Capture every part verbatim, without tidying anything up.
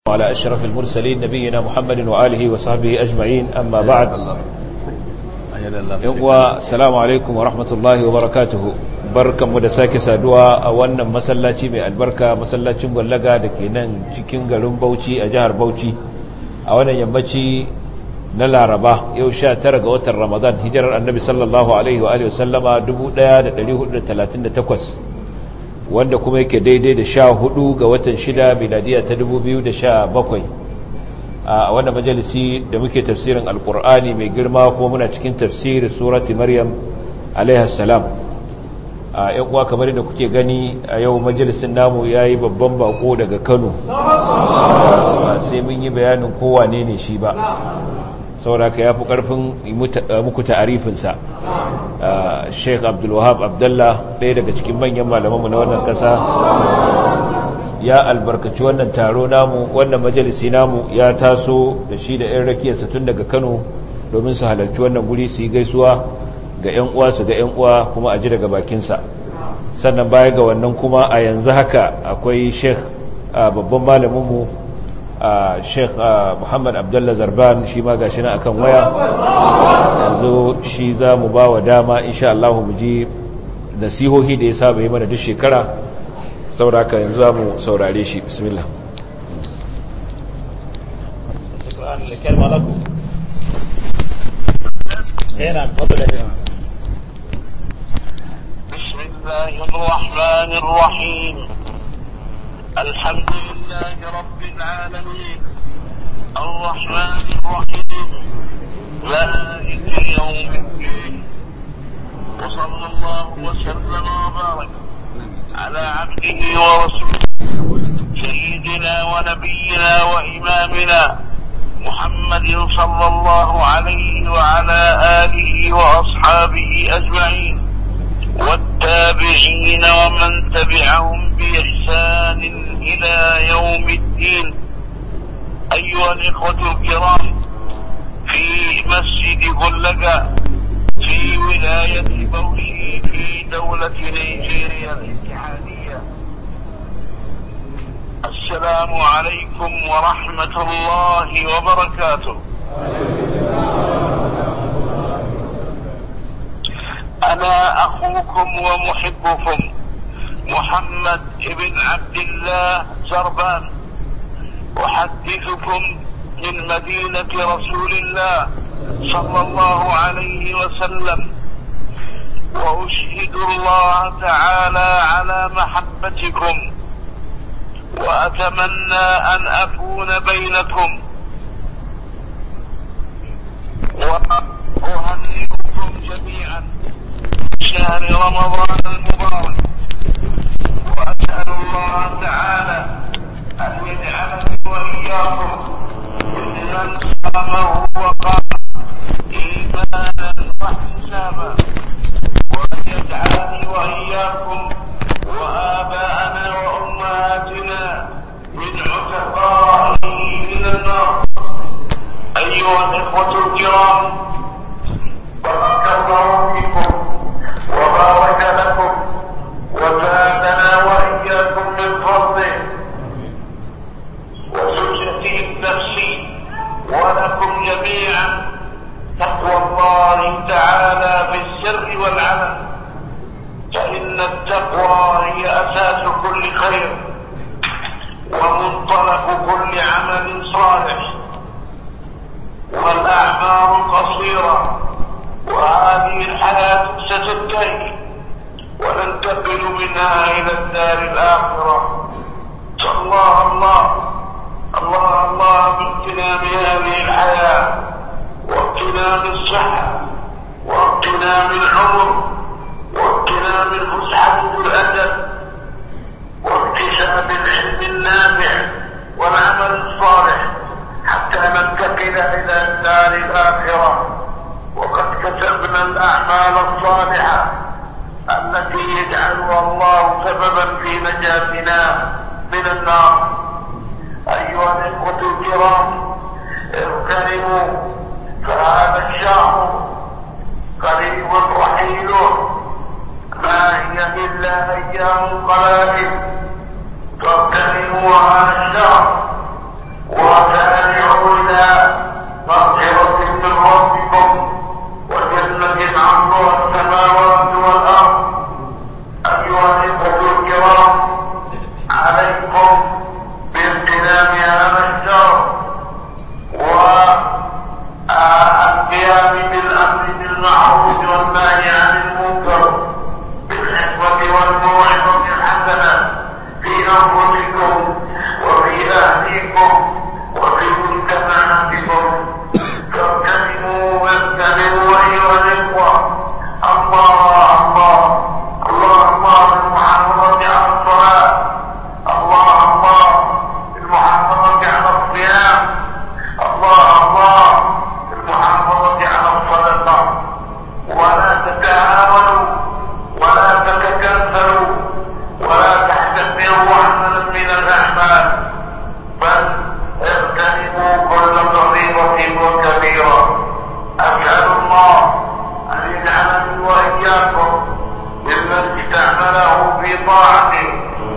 على أشرف المرسلين نبينا محمد وآله وصحبه أجمعين أما بعد السلام عليكم ورحمة الله وبركاته barkan mu da sake saduwa a wannan masallaci mai albarka masallacin Gwallaga da ke nan cikin garin Bauchi a jihar Bauchi a wannan yammaci na Laraba yau sha tara ga watan Ramadan hijirar Annabi sallallahu alaihi wa alihi wasallama dubu ɗaya da ɗari hudu da talatin da takwas wanda kuma yake daidai da sha hudu ga watan shida miladiya ta dubu biyu da sha bakwai a wannan majalisi da muke tafsirin alkur'ani mai girma kuma muna cikin tafsirin surati maryam alaihi salam a yan uwa kamar da kuke gani a yau majalisin namu yayi babban bako daga Kano sai mun yi bayanin kowa ne ne shi ba saboda ka yafi karfin muku ta'arifinsa Sheikh Abdul Wahab Abdullah ɗaya daga cikin manyan malamanmu na wannan ƙasa ya albarkaci wannan taro namu wannan majalisi namu ya taso da shi da 'yan rakiyarsa tun daga Kano domin su halarci wannan guri su yi gaisuwa ga 'yan uwa su ga 'yan uwa kuma a ji daga bakinsa sannan baya ga wannan kuma a yanzu haka akwai Sheikh babban malaminmu Uh, Sheikh uh, Muhammad Abdullah Zarban shi ma gashi na akan waya yanzu shi za mu ba wa dama insha Allah mu ji nasihohi da ya saba yi mana duk shekara sauraka yanzu za mu saurare shi bismillah Bismillahirrahmanirrahim الحمد لله رب العالمين الرحمن الرحيم مالك يوم الدين وصلى الله وسلم وبارك على عبده ورسوله سيدنا ونبينا وإمامنا محمد صلى الله عليه وعلى آله وأصحابه أجمعين والتابعين ومن تبعهم بإحسان إلى يوم الدين. أيها الإخوة الكرام في مسجد غلقة في ولاية بوشي في دولة نيجيريا الاتحادية السلام عليكم ورحمة الله وبركاته. أنا أخوكم ومحبكم محمد ابن عبد الله زربان أحدثكم من مدينة رسول الله صلى الله عليه وسلم وأشهد الله تعالى على محبتكم وأتمنى أن أكون بينكم وأهنئكم جميعا شهر رمضان المبارك وأسأل الله تعالى أن يجعلني وإياكم ممن صامه وقام إيمانا واحتسابا وأن يجعلني وإياكم وآباءنا وأمهاتنا من عتقائه من النار. أيها الإخوة الكرام بارك الله فيكم وبارك لكم وزادنا وإياكم من فضله وزوجتي نفسي ولكم جميعا تقوى الله تعالى في السر والعلن فإن التقوى هي أساس كل خير ومنطلق كل عمل صالح والأعمار قصيرة وهذه الحياة ستنتهي وننتقل منها إلى الدار الآخرة. الله الله الله الله باغتنام هذه الحياة واغتنام الصحة واغتنام العمر واغتنام الفسحة بالأدب واكتساب العلم النافع والعمل الصالح حتى ننتقل إلى الدار الآخرة وقد كتبنا الأعمال الصالحة التي يجعلها الله سببا في نجاتنا من النار. أيها الإخوة الكرام اغتنموا فهذا الشهر قريب رحيل ما هي إلا أيام قلائل فاغتنموا هذا الشهر النهي عن المنكر بالحكمة والموعظة الحسنة في أنفسكم وفي أهليكم وفي مجتمعاتكم فاغتنموا واغتنموا أيها الإخوة. الله الله الله الله بالمحافظة على الصلاة، الله الله بالمحافظة على الصيام، الله الله بالمحافظة على الصدقة. ولا تتعاونوا ولا تتكاسلوا ولا تحتملوا عملا من الأعمال، بل اغتنموا كل صغيرة وكبيرة. أسأل الله أن يجعلني وإياكم ممن استعمله في طاعته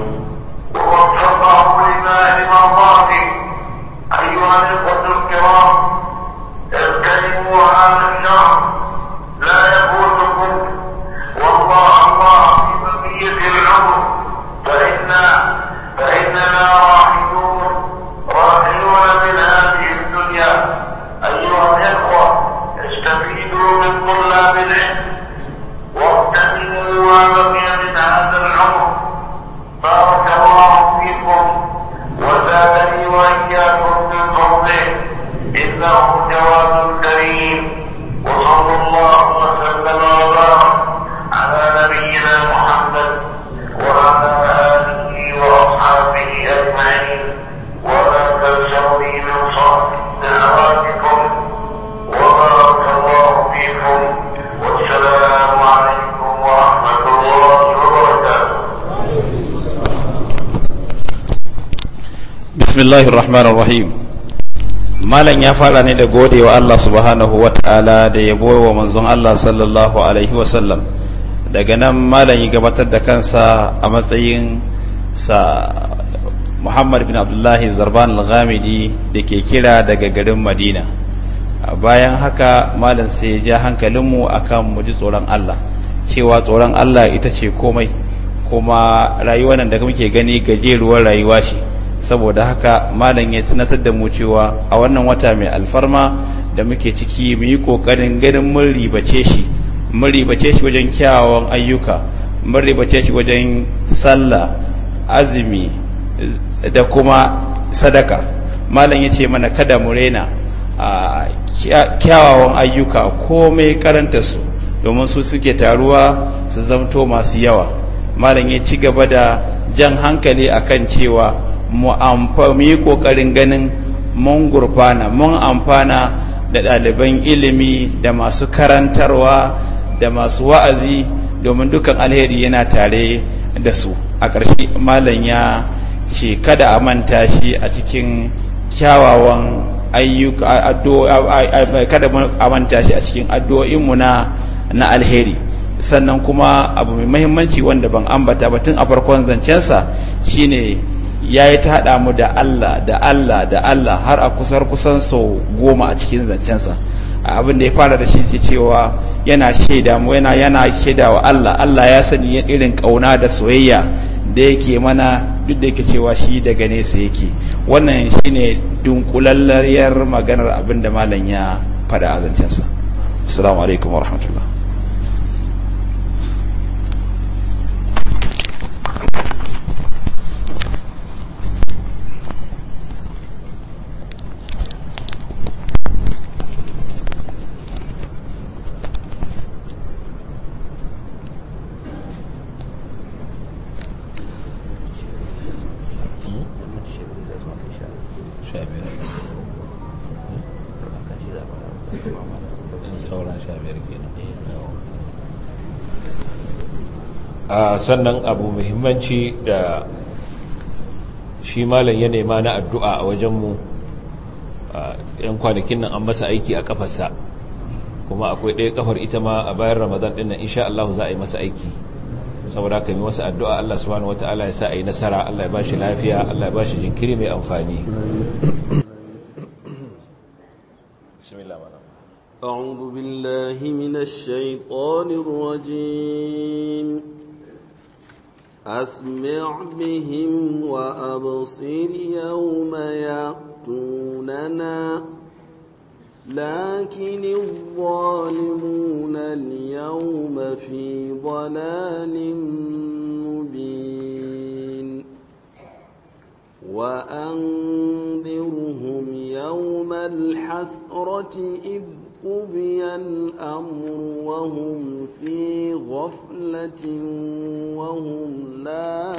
ووفقه لما لمرضاته. أيها الإخوة الكرام، اغتنموا هذا الشهر لا يفوتكم، والله الله في بقية العمر فإنا فإننا راحلون راحلون من هذه الدنيا. أيها الإخوة، استفيدوا من طلاب العلم واغتنموا ما بقي من هذا العمر. بارك الله فيكم وزادني وإياكم من فضله، إنه جواد كريم. وصلى الله وسلم وبارك على نبينا محمد وعلى آله وأصحابه أجمعين. ولا تنسوني من صالح دعواتكم، وبارك الله فيكم، والسلام عليكم ورحمة الله وبركاته. بسم الله الرحمن الرحيم. malam ya fara ne da gode wa Allah subhanahu wa ta'ala da yabo wa manzon Allah sallallahu alaihi wasallam. Daga nan malam ya gabatar da kansa a matsayin sa Muhammad bin Abdullahi Zarban al-Ghamidi da ke kira daga garin Madina. Bayan haka malam sai ya ja hankalinmu akan mu ji tsoron Allah, cewa tsoron Allah ita ce komai, kuma rayuwar nan da muke gani gajeruwar rayuwa ce. Saboda haka malam ya tunatar da mu cewa a wannan wata mai alfarma da muke ciki mu yi kokarin ganin mun ribace shi mun ribace shi wajen kyawawan ayyuka, mun ribace shi wajen sallah, azumi da kuma sadaka. Malam ya ce mana kada mu rena a kyawawan ayyuka komai karanta su, domin su suke taruwa su zamto masu yawa. Malam ya ci gaba da jan hankali akan cewa mu yi ƙoƙarin ganin mun gurfana mun amfana da ɗaliban ilimi da masu karantarwa da masu wa'azi, domin dukan alheri yana tare da su. A ƙarshe malam ya ce kada a manta shi a cikin kyawawan ayyuka, kada a manta shi a cikin addu'o'inmu na na alheri. Sannan kuma abu mai muhimmanci wanda ban ambata ba tun a farkon zancensa shine ya yi ta haɗa mu da Allah da Allah da Allah har a kusar kusan sau goma a cikin zancensa. Abin da ya fara da shi cewa yana shaida mu yana yana shaida wa Allah Allah ya sani irin ƙauna da soyayya da yake mana, duk da yake cewa shi daga nesa yake. Wannan shine dunkulalliyar maganar abin da malam ya faɗa a zancensa. Assalamu alaikum wa rahmatullah. sannan abu muhimmanci da shi malam ya nema na addu'a a wajenmu, yan kwanakin nan an masa aiki a kafarsa, kuma akwai ɗaya kafar ita ma a bayan ramadan ɗin nan insha Allah za a yi masa aiki. saboda ka yi masa addu'a Allah subhanahu wata'ala ya sa a yi nasara, Allah ya ba shi lafiya, Allah ya ba shi jinkiri mai amfani. أعوذ بالله من الشيطان الرجيم. أسمع بهم وأبصر يوم يأتوننا لكن الظالمون اليوم في ضلال مبين وأنذرهم يوم الحسرة إذ قضي الأمر وهم في غفلة وهم لا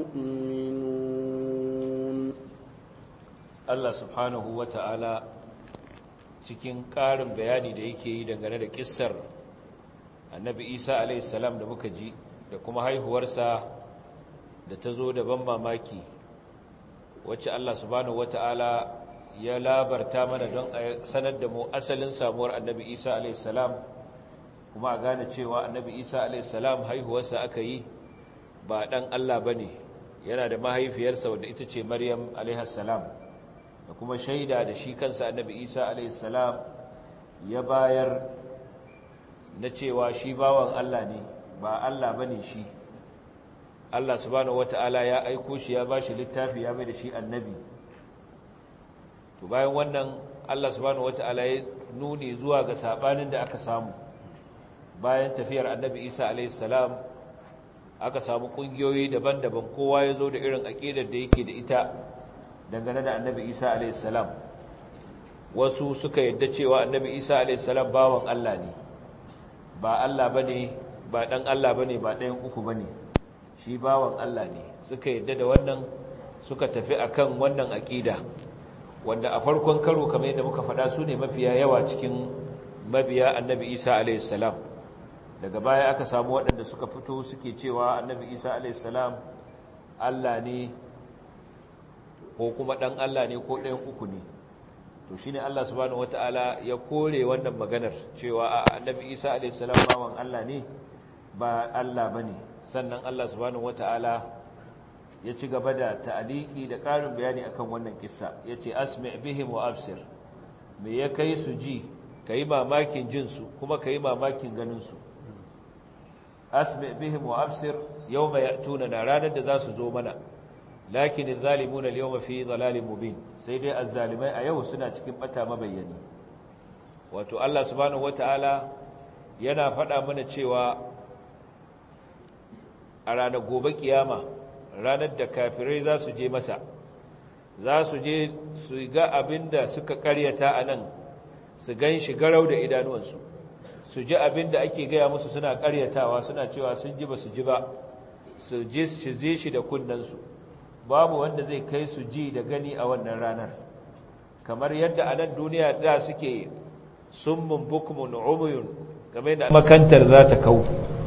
يؤمنون. الله سبحانه وتعالى cikin ƙarin bayani da yake yi dangane da kissar annabi Isa alaihi salam da muka ji da kuma haihuwarsa da ta zo da ban mamaki wacce Allah subhanahu wata'ala ya labarta mana don a sanar da mu asalin samuwar annabi Isa alaihi salam kuma a gane cewa annabi Isa alaihi salam haihuwarsa aka yi ba dan Allah bane, yana da mahaifiyarsa wadda ita ce Maryam alaiha salam, da kuma shaida da shi kansa annabi Isa alaihi salam ya bayar na cewa shi bawan Allah ne ba Allah bane shi. Allah subhanahu wata'ala ya aiko shi ya bashi littafi ya mai da shi annabi. To bayan wannan Allah subhanahu wata'ala ya nuni zuwa ga sabanin da aka samu bayan tafiyar annabi Isa alaihi salam. Aka samu kungiyoyi daban-daban, kowa ya zo da irin aqidar da yake da ita dangane da annabi Isa alaihi salam. Wasu suka yadda cewa annabi Isa alaihi salam bawan Allah ne, ba Allah bane, ba dan Allah bane, ba ɗayan uku bane, shi bawan Allah ne. Suka yadda da wannan, suka tafi akan wannan aqida wanda a farkon karo kamar yadda muka faɗa su ne mafiya yawa cikin mabiya annabi Isa alaihi salam. Daga baya aka samu waɗanda suka fito suke cewa annabi Isa alaihi salam Allah ne ko kuma ɗan Allah ne ko ɗayan uku ne. To shine Allah subhanahu wataala ya kore wannan maganar cewa annabi Isa alaihi salam bawan Allah ne ba Allah bane. Sannan Allah subhanahu wataala ya ci gaba da ta'aliki da ƙarin bayani akan wannan kissa, yace asmi' bihim wa absir. Me ya kai su ji, kai mamakin jin su kuma kai mamakin ganin su. asmi' bihim wa absir yawma ya'tunana, ranar da za su zo mana. lakin adh-dhalimuna al-yawma fi dhalalin mubin, sai dai azzalimai a yau suna cikin bata mabayyani. Wato Allah subhanahu wataala yana faɗa mana cewa a ranar gobe kiyama, ranar da kafirai za su je masa, za su je su ga abinda suka karyata a nan, su gan shi garau da idanuwansu, su ji abinda ake gaya musu suna karyatawa, suna cewa sun ji ba su ji ba, su ji shi da kunnansu. Babu wanda zai kai su ji da gani a wannan ranar, kamar yadda a nan duniya da suke summun bukmun umuyun, kamar yadda makantar za ta kau,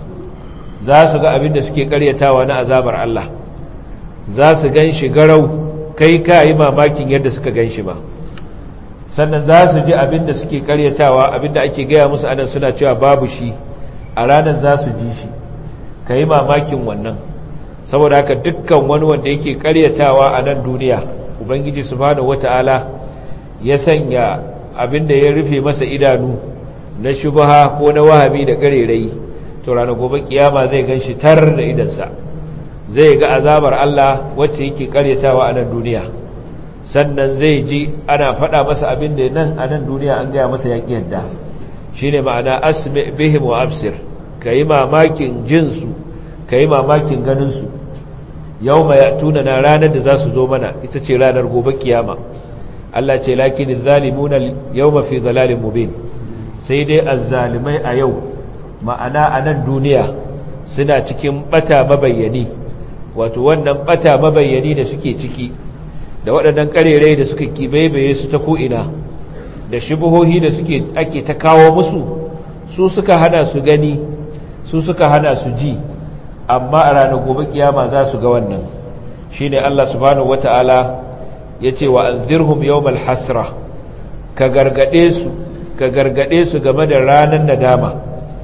za su ga abin da suke karyatawa na azabar Allah, za su gan shi garau, kai ka yi mamakin yadda suka gan shi ba. Sannan za su ji abin da suke karyatawa, abin da ake gaya musu anan suna cewa babu shi, a ranar za su ji shi, ka yi mamakin wannan. Saboda haka dukkan wani wanda yake karyatawa a nan duniya, Ubangiji subhanahu wata'ala ya sanya abin da ya rufe masa idanu na shubha ko na wahabi da karerai, to ranar gobe kiyama zai gan shi tar da idansa, zai ga azabar Allah wacce yake karyatawa a nan duniya. Sannan zai ji ana faɗa masa abin da nan a nan duniya an gaya masa yaƙi yadda. Shi ne ma'ana asmi' bihim wa absir, ka yi mamakin jinsu, ka yi mamakin ganinsu. Yau ma ya tuna na ranar da za su zo mana, ita ce ranar gobe kiyama. Allah ce lakin zalimuna yau mafi zalalin mubin, sai dai azzalimai a yau, ma'ana a nan duniya suna cikin bata mabayyani. Wato wannan bata mabayyani da suke ciki, da waɗannan ƙarerai da suka kibaibaye su ta ko'ina, da shubuhohi da suke ake ta kawo musu, su suka hana su gani, su suka hana su ji, amma a ranar gobe kiyama za su ga wannan. Shine Allah subhanahu wata'ala yace wa anzirhum yawmal hasra, ka gargade su ka gargade su game da ranar nadama.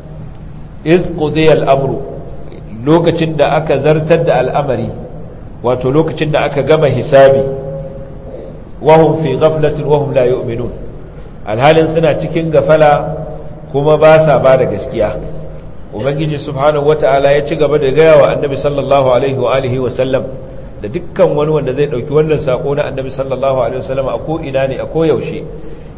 iz qudiya al-amru, lokacin da aka zartar da al'amari, wato lokacin da aka gama hisabi. Wahum fi ghaflatin wahum la yu'minun, alhalin suna cikin gafala kuma ba sa ba da gaskiya. Ubangiji subhanahu wata'ala ya ci gaba da gaya wa annabi sallallahu alaihi wa alihi wa sallam da dukkan wani wanda zai dauki wannan sako na annabi sallallahu alaihi wa sallam a ko ina ne a ko yaushe,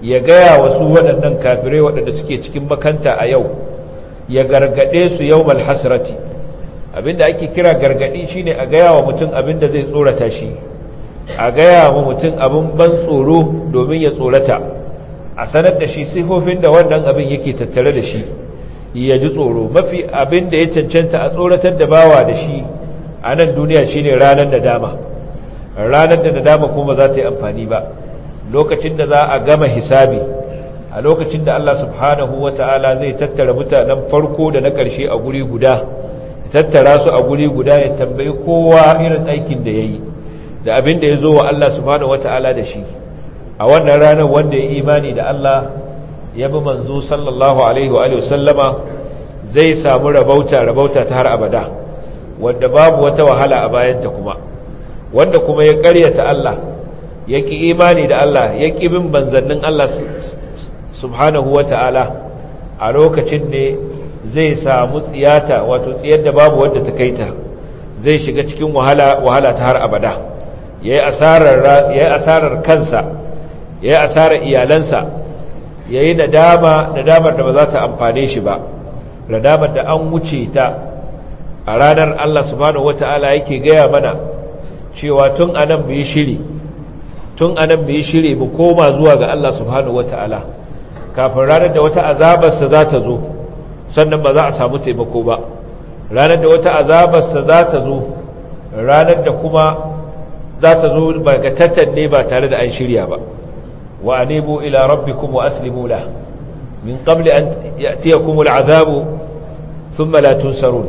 ya gaya wasu waɗannan kafirai waɗanda suke cikin makanta a yau ya gargaɗe su yawmal hasrati. Abinda ake kira gargaɗi shine a gaya wa mutum abinda zai tsorata shi, a gaya wa mutum abin ban tsoro domin ya tsorata, a sanar da shi sifofin da wannan abin yake tattare da shi ya ji tsoro. Mafi abin da ya cancanta a tsoratar da bawa da shi a nan duniya shine ranar da dama, ranar da dama kuma za ta yi amfani ba, lokacin da za a gama hisabi, a lokacin da Allah subhanahu wa ta'ala zai tattara mutanen farko da na ƙarshe a guri guda, ya tattara su a guri guda, ya tambayi kowa irin aikin da ya yi da abin da ya zo wa Allah subhanahu wa ta'ala da shi. A wannan ranar wanda ya imani da Allah ya bi manzo sallallahu alaihi wa sallama zai samu rabauta rabauta ta har abada, wanda babu wata wahala a bayanta kuma. Wanda kuma ya ƙaryata Allah, ya ƙi imani da Allah, ya ƙi bin manzannin Allah subhanahu wa ta'ala, a lokacin ne zai samu tsiyata, wato tsiyar da babu wadda ta kaita, zai shiga cikin wahala wahala ta har abada. Ya yi asarar kansa, ya yi asarar iyalansa, ya yi nadama nadamar da ba za ta amfane shi ba, nadamar da an wuce ta. A ranar Allah subhanahu wa ta'ala yake gaya mana cewa tun anan mu yi shiri, tun anan mu yi shiri mu koma zuwa ga Allah subhanahu wa ta'ala, kafin ranar da wata azabarsa za ta zo, sannan ba za a samu taimako ba. Ranar da wata azabarsa za ta zo, ranar da kuma za ta zo bagatatan ne ba tare da an shirya ba. Wa anibu ila rabbikum wa aslimu lah min qabli an ya'tiyakum al'azabu thumma la tunsarun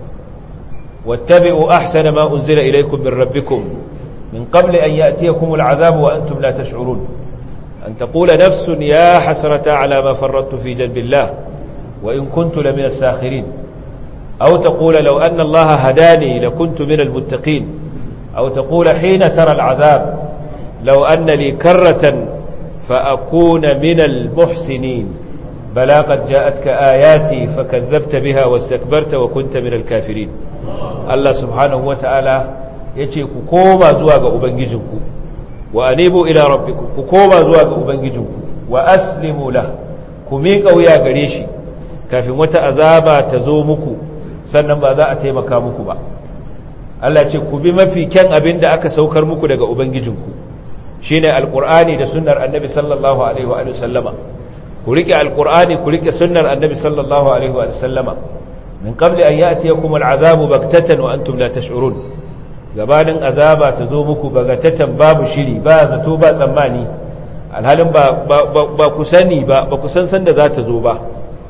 wattabi'u ahsana ma unzila ilaykum min rabbikum min qabli an ya'tiyakum al'azabu wa antum la tash'urun أن تقول نفس يا حسرة على ما فرطت في جنب الله وإن كنت لمن الساخرين أو تقول لو أن الله هداني لكنت من المتقين أو تقول حين ترى العذاب لو أن لي كرة فأكون من المحسنين بلى قد جاءتك آياتي فكذبت بها واستكبرت وكنت من الكافرين. الله سبحانه وتعالى يتيك كوما زواج أبنجزكم وأنيبوا إلى ربكم كوما زواج أبنجزكم وأسلموا له كميك ويا قريشي كافي متى أزابا تزومكم sannan ba za a taimaka muku ba. Allah ce ku bi mafi kyan abin da aka saukar muku daga ubangijinku shine alqur'ani da sunnar annabi sallallahu alaihi wa sallama. Ku rike alqur'ani ku rike sunnar annabi sallallahu alaihi wa sallama min qabli an ya'tiyakum al'azabu baktatan wa antum la tash'urun. Gabanin azaba ta zo muku bagatatan, babu shiri, ba zato ba tsammani, alhalin ba ba ku sani ba ba ku san sanda za ta zo ba.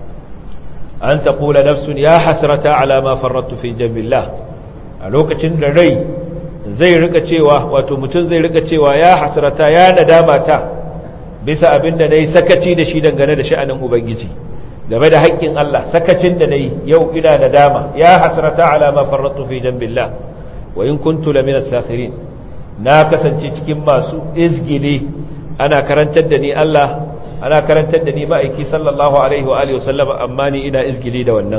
An taqula nafsun ya hasrata ala ma farrattu fi jambillah. A lokacin da rai zai rika cewa, wato mutum zai rika cewa ya hasrata, ya nadama ta bisa abinda nayi sakaci da shi dangane da sha'anin ubangiji, game da haƙƙin Allah, sakacin da nayi yau ina nadama. Ya hasrata ala ma farrattu fi jambillah wa in kuntu lamina sakhirin. Na kasance cikin masu izgili, ana karantar da ni Allah, ana karantar da ni ma'aiki sallallahu alaihi wa alihi wasallama, amma ni ina izgili da wannan.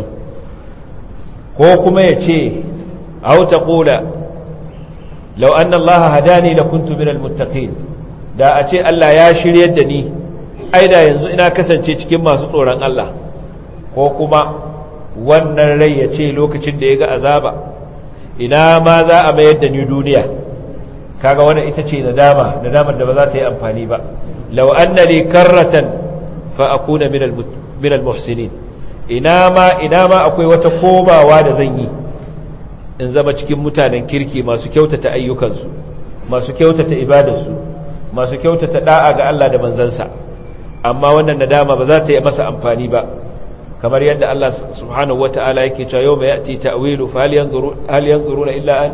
Ko kuma ya ce aw taqula law anna Allah hadani lakuntu minal muttaqin. Da a ce Allah ya shiryar da ni, ai da yanzu ina kasance cikin masu tsoron Allah. Ko kuma wannan rai ya ce lokacin da ya ga azaba, ina ma za a mayar da ni duniya. Kaga wannan ita ce nadama, nadamar da ba za ta yi amfani ba. law anna li karratan fa akuna min al muhsinin. Ina ma ina ma akwai wata komawa da zan yi in zama cikin mutanen kirki, masu kyautata ayyukansu, masu kyautata ibadarsu, masu kyautata da'a ga Allah da manzansa. Amma wannan nadama ba za ta yi masa amfani ba, kamar yadda Allah subhanahu wata'ala yake cewa yawma ya'ti ta'wilu fa hal yanzuru hal yanzuruna illa an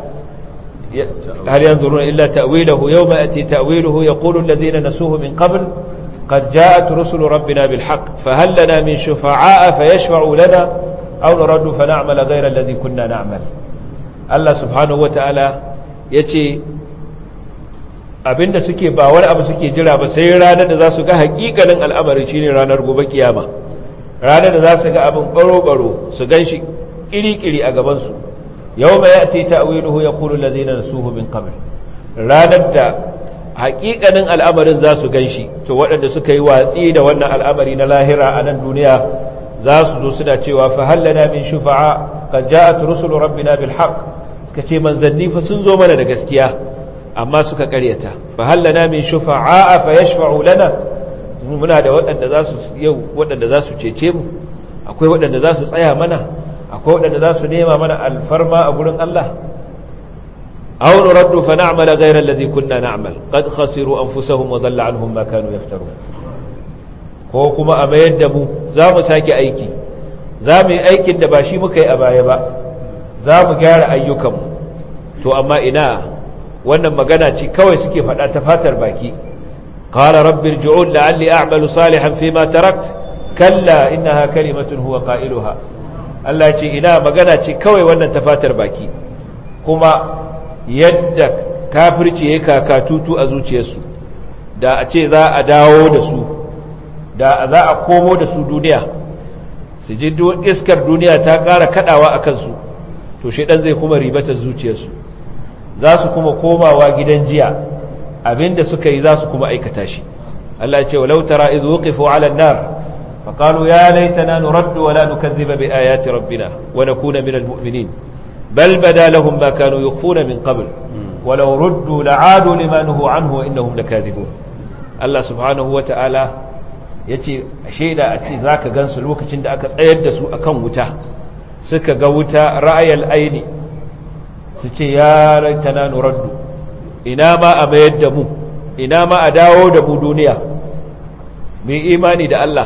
hal yanzuruna illa ta'wilahu yawma ya'ti ta'wiluhu yaqulu alladhina nasuhu min qabl qad ja'at rusulu rabbina bil haqq fa hal lana min shufa'a fayashfa'u lana aw nuraddu fa na'mal ghayra alladhi kunna na'mal. Allah subhanahu wata'ala yace abinda suke ba wani abu suke jira ba sai ranar da za su ga hakikanin al'amari, shine ranar gobe kiyama, ranar da za su ga abin baro-baro, su gan shi kiri-kiri a gabansu. Yau mai yati ta'wiluhu yaqulu allazina nasuhu min qabl. Ranar da haƙiƙanin al'amarin za su ganshi to waɗanda suka yi watsi da wannan al'amari na lahira a nan duniya za su zo suna cewa fa hallana min shufa'a qad ja'at rusulu rabbina bil haqq suka ce manzanni fa sun zo mana da gaskiya amma suka ƙaryata fa hallana min shufa'a fa yashfa'u lana muna da waɗanda za su yau waɗanda za su cece mu akwai waɗanda za su tsaya mana akwai waɗanda za su nema mana alfarma a gurin Allah aw nuraddu fa na'mal ghayra alladhi kunna na'mal qad khasiru anfusahum wa dhalla anhum ma kanu yaftarun ko kuma a mayar da mu za mu sake aiki za mu yi aikin da ba shi muka yi a baya ba za mu gyara ayyukanmu to amma ina wannan magana ce kawai suke faɗa ta fatar baki qala rabbi irji'un la'alli a'malu salihan fima tarakt kalla innaha kalimatun huwa qailuha Allah ce ina magana ce kawai wannan ta fatar baki kuma yadda kafirci ya kakatutu a zuciyarsu da a ce za a dawo da su da za a komo da su duniya su ji iskar duniya ta ƙara kaɗawa a kansu to shaidan zai kuma ribatar zuciyarsu za su kuma komawa gidan jiya abinda suka yi za su kuma aikata shi Allah ya ce walau tara idh wuqifu 'ala an-nar faqalu ya laitana nuraddu wa la nukadhiba bi ayati rabbina wa nakuna min al-mu'minin bal bada lahum ma kanu yukhfuna min qabl walau ruddu la'adu lima nuhu anhu wa innahum lakathibun Allah subhanahu wa ta'ala yace shaida a ce zaka gansu lokacin da aka tsayar da su akan wuta suka ga wuta ra'ayal aini su ce ya laitana nuraddu ina ma a mayar da mu ina ma a dawo da mu duniya mu imani da Allah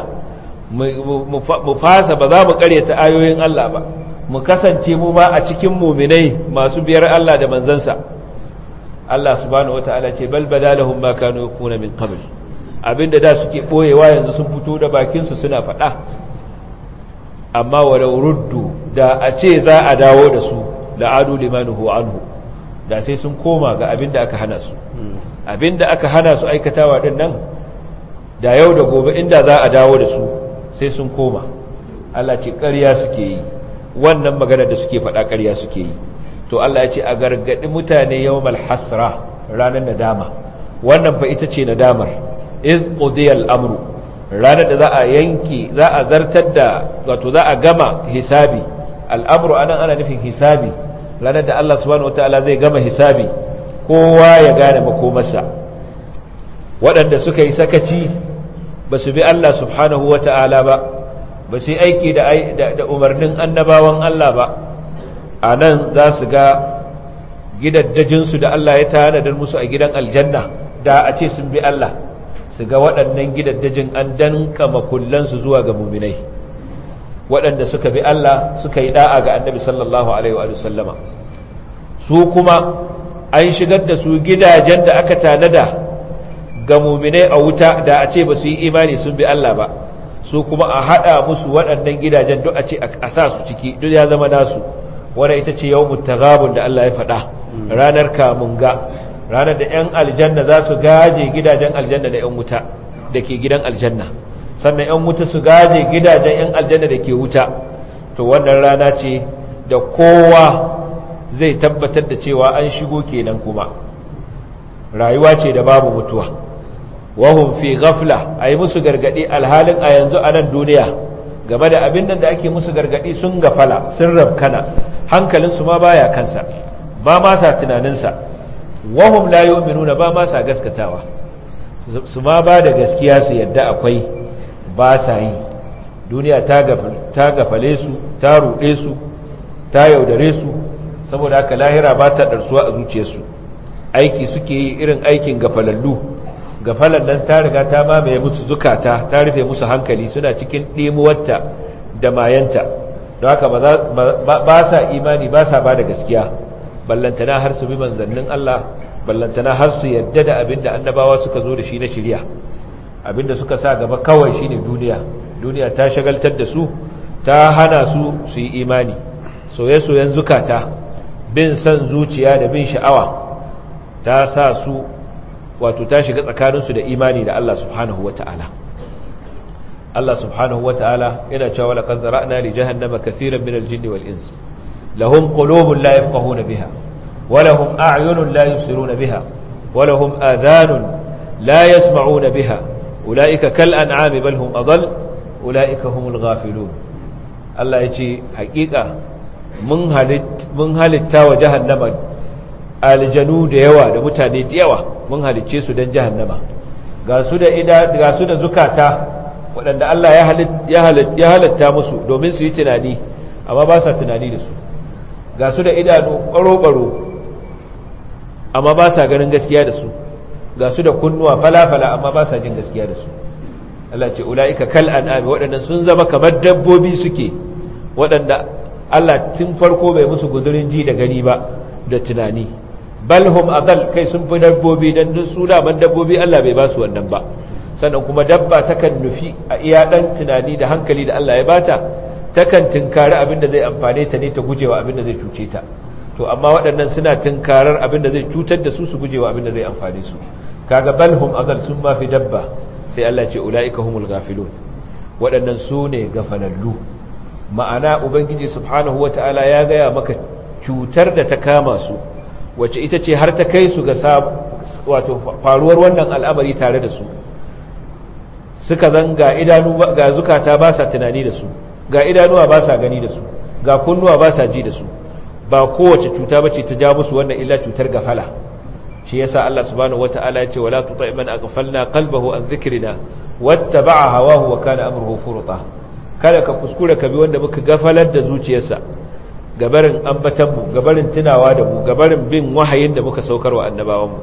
mu fasa ba za mu karyata ayoyin Allah ba mu kasance mu ma a cikin muminai masu biyar Allah da manzansa Allah subhanahu wataala ce bal badalahum ma kanu yakuna min qabl abinda da suke boyewa yanzu sun fito da bakin su suna faɗa amma walau ruddu da a ce za a dawo da su la'adu limanuhu anhu da sai sun koma ga abinda aka hana su abinda aka hana su aikatawa din nan da yau da gobe inda za a dawo da su sai sun koma Allah ce ƙarya suke yi wannan magana da suke faɗa ƙarya suke yi to Allah ya ce a gargaɗi mutane yawmal hasra ranar nadama wannan fa ita ce nadamar iz qudiya al-amru ranar da za a yanki za a zartar da wato za a gama hisabi al-amru anan ana nufin hisabi ranar da Allah subhanahu wataala zai gama hisabi kowa ya gane makomarsa waɗanda suka yi sakaci ba su bi Allah subhanahu wataala ba ba su yi aiki da umarnin annabawan Allah ba a nan za su ga gidaddajinsu da Allah ya tanadar musu a gidan aljanna da a ce sun bi Allah su ga waɗannan gidaddajin an danka makullansu zuwa ga muminai waɗanda suka bi Allah suka yi da'a ga annabi sallallahu alaihi wa sallama su kuma an shigar da su gidajen da aka tanada ga muminai a wuta da a ce ba su yi imani sun bi Allah ba su kuma a haɗa musu waɗannan gidajen duk a ce a sa su ciki duk ya zama nasu wadda ita ce yawmut taghabun da Allah ya faɗa ranar kamunga ranar da 'yan aljanna za su gaje gidajen aljanna da 'yan wuta da ke gidan aljanna sannan 'yan wuta su gaje gidajen 'yan aljanna da ke wuta to wannan rana ce da kowa zai tabbatar da cewa an shigo kenan kuma rayuwa ce da babu mutuwa wahum fi ghafla ayi musu gargadi alhalin a yanzu a nan duniya game da abin nan da ake musu gargadi sun gafala sun rabkana hankalinsu ma baya kansa ba ma sa tunaninsa wahum la yu'minuna ba ma sa gaskatawa su ma ba da gaskiya su yadda akwai ba sa yi duniya ta gafale su ta ruɗe su ta yaudare su saboda haka lahira ba ta ɗarsuwa a zuciyarsu aiki suke yi irin aikin gafalallu gafalan nan ta riga ta mamaye musu zukata ta rufe musu hankali suna cikin ɗimuwarta da mayanta don haka ba sa imani ba sa ba da gaskiya ballantana har su bi manzannin Allah ballantana har su yadda da abinda annabawa suka zo da shi na shirya abinda suka sa gaba kawai shine duniya duniya ta shagaltar da su ta hana su su yi imani soye-soyen zukata bin san zuciya da bin sha'awa ta sa su wato ta shiga tsakaninsu da imani da Allah subhanahu wa ta'ala Allah subhanahu wa ta'ala yana cewa laqad zara'na li jahannama kathiran min al-jinni wal ins lahum qulubun la yafqahuna biha wa lahum a'yunun la yubsiruna biha ولهم آذان لا يسمعون بها أولئك كالأنعام بل هم أضل أولئك هم الغافلون الله يجي حقيقة من هلت من هلتا وجهنم aljanu da yawa da mutane da yawa mun halicce su don jahannama ga su da ida ga su da zukata waɗanda Allah ya halitta ya halatta musu domin su yi tunani amma ba sa tunani da su ga su da idanu ƙaro-ƙaro amma ba sa ganin gaskiya da su ga su da kunnuwa falafala amma ba sa jin gaskiya da su Allah ce ula'ika kal an'ami waɗannan sun zama kamar dabbobi suke waɗanda Allah tun farko bai musu guzurin ji da gani ba da tunani balhum adal kai sun fi dabbobi dan su da ban dabbobi Allah bai ba su wannan ba sannan kuma dabba takan nufi a iya dan tunani da hankali da Allah ya bata takan tinkari abin da zai amfane ta ne ta gujewa abin da zai cuce ta to amma waɗannan suna tinkarar abin da zai cutar da su su gujewa abin da zai amfane su kaga balhum adal sun ma fi dabba sai Allah ce ulaika humul ghafilun waɗannan su ne gafalallu ma'ana ubangiji subhanahu wataala ya gaya maka cutar da ta kama su wacce ita ce har ta kai su ga wato faruwar wannan al'amari tare da su suka zanga idanu ga zukata ba sa tunani da su ga idanuwa ba sa gani da su ga kunnuwa ba sa ji da su ba kowace cuta bace ta ja musu wannan illa cutar gafala shi yasa Allah subhanahu wata'ala ya ce wala tuti man aghfalna qalbahu an dhikrina wattaba'a hawahu wa kana amruhu furta kada ka kuskure ka bi wanda muka gafalar da zuciyarsa gabarin ambatanmu gabarin tunawa da mu gabarin bin wahayin da muka saukarwa annabawanmu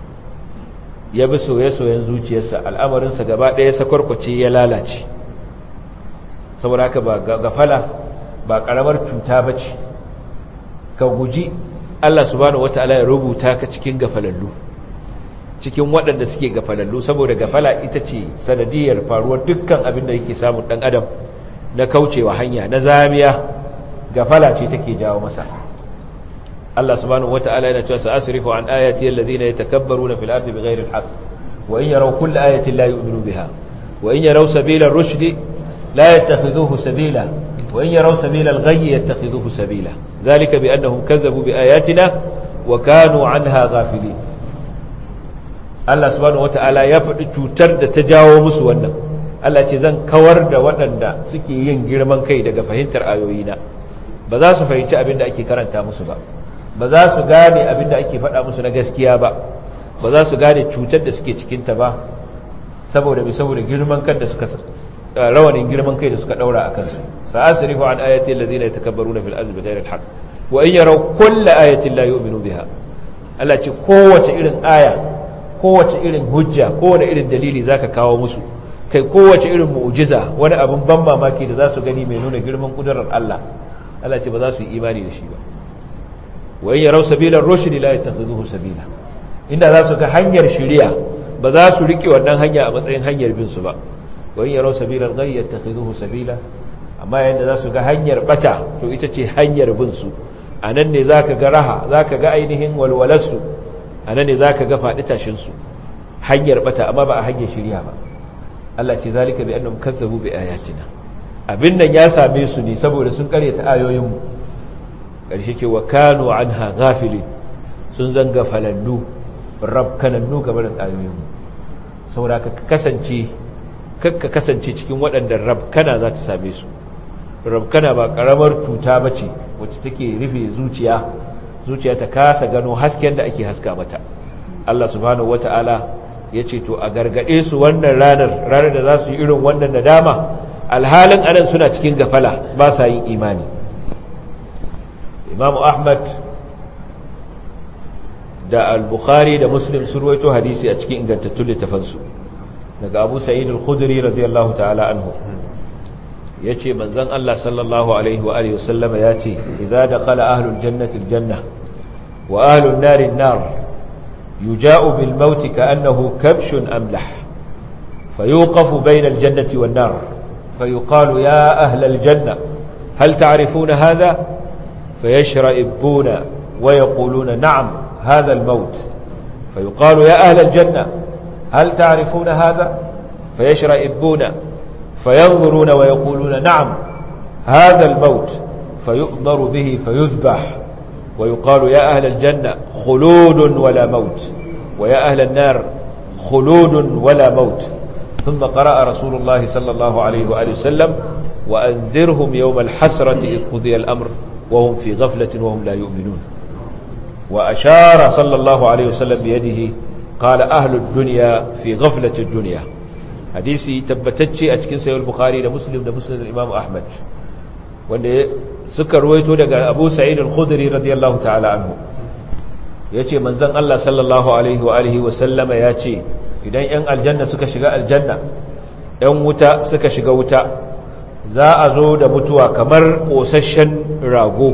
ya bi soye-soyen zuciyarsa al'amarinsa gaba ɗaya sakwarkwace ya lalace saboda haka ba gafala ba ƙaramar cuta ba ce ka guji Allah subhanahu wata'ala ya rubuta ka cikin gafalallu cikin waɗanda suke gafalallu saboda gafala ita ce sanadiyar faruwar dukkan abin da yake samun ɗan adam na kaucewa hanya na zamiya gafala ce take jawo masa Allah subhanahu wata'ala yana cewa sa'asrifu an ayati alladhina yatakabbaruna fil ardi bighayri alhaq wa in yaraw kull ayatin la yu'minu biha wa in yaraw sabila ar-rushd la yattakhidhuhu sabila wa in yaraw sabila al-ghayy yattakhidhuhu sabila dhalika bi annahum kadhabu bi ayatina wa kanu anha ghafilin Allah subhanahu wata'ala ya faɗi cutar da ta jawo musu wannan Allah ce zan kawar da waɗanda suke yin girman kai daga fahimtar ayoyina ba za su fahimci abin da ake karanta musu ba ba za su gane abin da ake faɗa musu na gaskiya ba ba za su gane cutar da suke cikinta ba saboda bi saboda girman kan da suka rawanin girman kai da suka daura a kansu sa'asrifu an ayati alladhina yatakabbaruna fil ardi bighayri alhaq wa in yaraw kulla ayatin la yu'minu biha Allah ce kowace irin aya kowace irin hujja kowace irin dalili zaka kawo musu kai kowace irin mu'jiza wani abin ban mamaki da za su gani mai nuna girman kudurar Allah Allah ce ba za su yi imani da shi ba wa in yaraw sabila ar-rushd la yattakhidhuhu sabila inda za su ga hanyar shari'a ba za su rike wannan hanya a matsayin hanyar bin su ba wa in yaraw sabila al-ghayy yattakhidhuhu sabila amma yanda za su ga hanyar bata to ita ce hanyar bin su anan ne zaka ga raha zaka ga ainihin walwalarsu anan ne zaka ga fadi tashin su hanyar bata amma ba a hanyar shari'a ba Allah ce zalika bi annahum kazzabu bi ayatina abin nan ya same su ne saboda sun karyata ayoyinmu ƙarshe ce wa kanu anha ghafilin sun zanga falallu rabkanannu gabarin ayoyinmu saboda ka kasance kakka kasance cikin waɗanda rabkana za ta same su rabkana ba ƙaramar cuta ba ce wacce take rufe zuciya zuciya ta kasa gano hasken da ake haska mata Allah subhanahu wata'ala ya ce to a gargaɗe su wannan ranar ranar da za su yi irin wannan nadama alhalin anan suna cikin gafala ba sa yin imani imamu ahmad da al-bukhari da muslim sun rawaito hadisi a cikin ingantattun littafansu daga abu sa'id al-khudri radiyallahu ta'ala anhu yace manzon Allah sallallahu alaihi wa alihi wasallama yace idza dakhala ahlul jannati al-janna wa ahlun nari an-nar yuja'u bil maut ka'annahu kabshun amlah fayuqafu bayna al-jannati wan-nar فيقال يا أهل الجنة هل تعرفون هذا فيشرئبون ويقولون نعم هذا الموت فيقال يا أهل الجنة هل تعرفون هذا فيشرئبون فينظرون ويقولون نعم هذا الموت فيؤمر به فيذبح ويقال يا أهل الجنة خلود ولا موت ويا أهل النار خلود ولا موت ثم قرأ رسول الله صلى الله عليه وآله وسلم وأنذرهم يوم الحسرة إذ قضي الأمر وهم في غفلة وهم لا يؤمنون وأشار صلى الله عليه وسلم بيده قال أهل الدنيا في غفلة الدنيا. حديثي تبتتشي أتكين سيو البخاري لمسلم لمسلم الإمام أحمد وأن سكر رويته لقى أبو سعيد الخدري رضي الله تعالى عنه يأتي منزل الله صلى الله عليه وآله وسلم يأتي إذن ين الجنة سكا شقاء الجنة ين وتا سكا شقاء وتا za a zo da mutuwa kamar ƙosashen rago.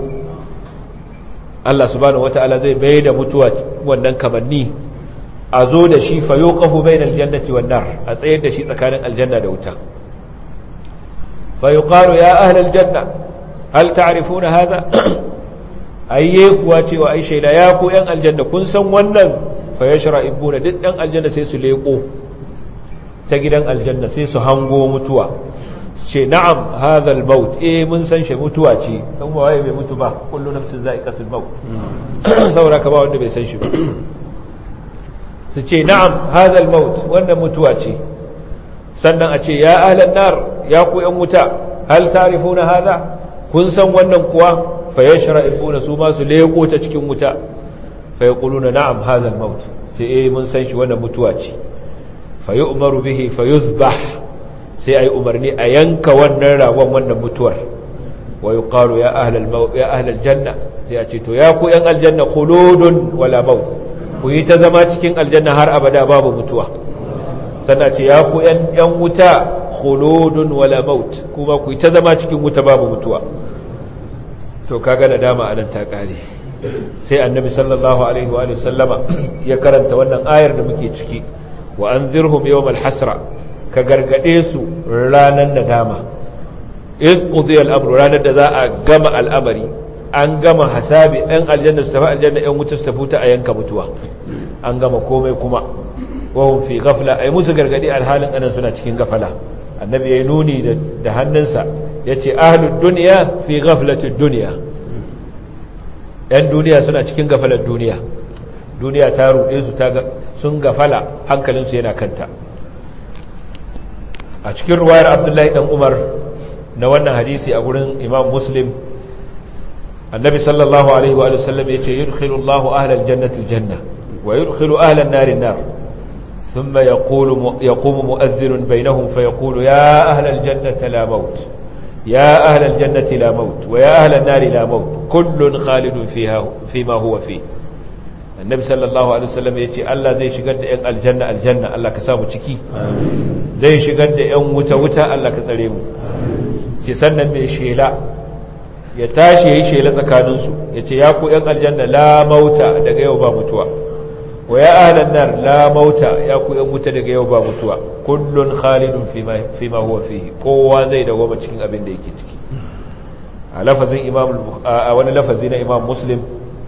Allah subhanahu wata'ala zai bai da mutuwa wannan kamanni a zo da shi fayo ƙafu bai na aljannati wannan a tsayar da shi tsakanin aljanna da wuta. fayo ƙaro ya ahal aljanna hal ta'arifu na haza ayye kuwa cewa ai shaida ya ku ‘yan aljanna kun san wannan fayo shara'ibu na duk ‘yan aljanna sai su leƙo ta gidan aljanna sai su hango mutuwa ce na'am hadha al-maut eh mun san shi mutuwa ce dan waye bai mutu ba kullu nafsin za'iqatul maut saboda ka ba wanda bai san shi ba su ce na'am hadha al-maut wannan mutuwa ce sannan a ce ya ahlan nar ya ku yan wuta hal ta'rifuna hadha kun san wannan kuwa fa yashra'ibuna su ma su leko ta cikin wuta fa yaquluna na'am hadha al-maut sai eh mun san shi wannan mutuwa ce fa yu'maru bihi fa yuzbah sai a yi umarni a yanka wannan ragon wannan mutuwar wa yi ƙaru ya ahalar janna sai a ce to ya ku ‘yan aljanna khuludun wala maut ku yi ta zama cikin aljanna har abada babu mutuwa sannan ce ya ku ‘yan wuta khuludun wala maut kuma ku yi ta zama cikin wuta babu mutuwa. To kaga da dama anan ta ƙare sai annabi sallallahu alaihi wa sallama ya karanta wannan ayar da muke ciki wa anzirhum yawmal hasra ka gargade su ranar nadama iz qudiya al-amru ranar da za a gama al'amari an gama hasabi ɗan aljanna su tafi aljanna ɗan wuta su tafi ta a yanka mutuwa an gama komai kuma wahum fi ghafla ay musu gargadi alhalin anan suna cikin gafala annabi yayi nuni da hannunsa yace ahlud dunya fi ghaflatid dunya ɗan duniya suna cikin gafalar duniya duniya ta ruɗe su ta sun gafala hankalinsu yana kanta. A cikin ruwayar Abdullahi dan Umar na wannan hadisi a gurin Imam Muslim annabi sallallahu alaihi wa sallam yace yudkhilu Allahu ahlal jannati aljanna wa yudkhilu ahlan nari an-nar thumma yaqulu yaqumu mu'adhdhin bainahum fayaqulu ya ahlal jannati la maut ya ahlal jannati la maut wa ya ahlan nari la maut kullun khalidun fiha fima huwa fi. Annabi sallallahu alaihi wa sallam yace Allah zai shigar da yan aljanna aljanna Allah ka samu ciki amin zai shigar da ‘yan wuta-wuta Allah ka tsare mu ce sannan mai shela ya tashi ya yi shela tsakaninsu ya ce ya ku ‘yan aljanna la mauta daga yau ba mutuwa wa ya ahlan nar la mauta ya ku ‘yan wuta daga yau ba mutuwa kullun khalidun fi ma huwa fihi kowa zai dawoma cikin abin da yake ciki. A lafazin imam a wani lafazi na Imam Muslim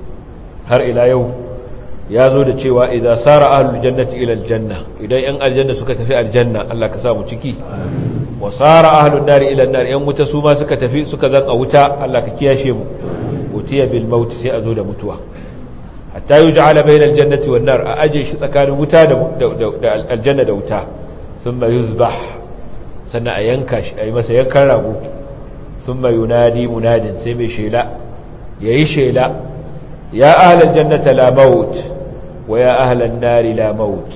har ila yau ya zo da cewa idan sara ahlul jannati ila aljanna idan yan aljanna suka tafi aljanna Allah ka samu ciki wa sara ahlun nari ila an-nar yan wuta su ma suka tafi suka zan a wuta Allah ka kiyashe mu utiya bil maut sai a zo da mutuwa hatta yuj'ala bayna al-jannati wan nar a aje shi tsakanin wuta da aljanna da wuta thumma yuzbah sannan a yanka shi ayi masa yankan rago thumma yunadi munadin sai mai shela yayi shela ya ahlal jannati la maut wa ya ahlan nari la maut